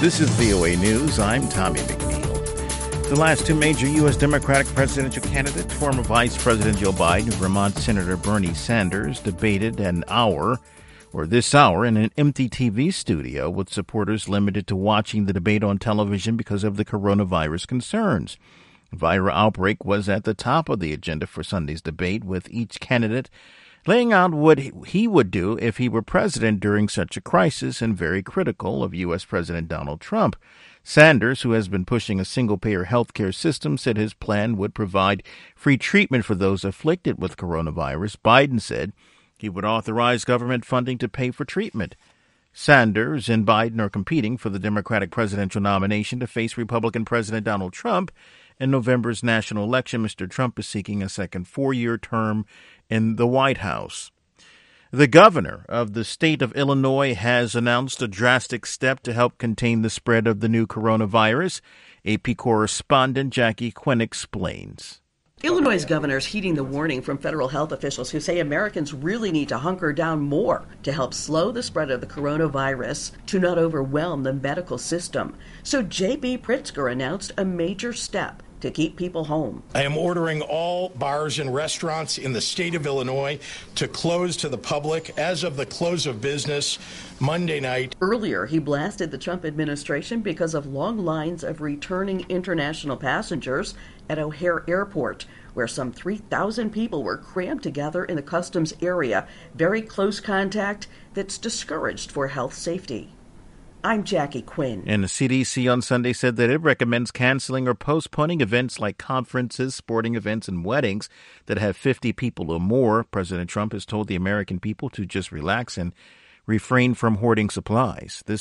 This is VOA News. I'm Tommy McNeil. The last two major U.S. Democratic presidential candidates, former Vice President Joe Biden and Vermont Senator Bernie Sanders, debated this hour in an empty TV studio with supporters limited to watching the debate on television because of the coronavirus concerns. The viral outbreak was at the top of the agenda for Sunday's debate, with each candidate laying out what he would do if he were president during such a crisis, and very critical of U.S. President Donald Trump. Sanders, who has been pushing a single-payer health care system, said his plan would provide free treatment for those afflicted with coronavirus. Biden said he would authorize government funding to pay for treatment. Sanders and Biden are competing for the Democratic presidential nomination to face Republican President Donald Trump in November's national election. Mr. Trump is seeking a second four-year term in the White House. The governor of the state of Illinois has announced a drastic step to help contain the spread of the new coronavirus. AP correspondent Jackie Quinn explains. Illinois' governor is heeding the warning from federal health officials who say Americans really need to hunker down more to help slow the spread of the coronavirus, to not overwhelm the medical system. So J.B. Pritzker announced a major step to keep people home. I am ordering all bars and restaurants in the state of Illinois to close to the public as of the close of business Monday night. Earlier, he blasted the Trump administration because of long lines of returning international passengers at O'Hare Airport, where some 3,000 people were crammed together in the customs area. Very close contact that's discouraged for health safety. I'm Jackie Quinn. And the CDC on Sunday said that it recommends canceling or postponing events like conferences, sporting events, and weddings that have 50 people or more. President Trump has told the American people to just relax and refrain from hoarding supplies. This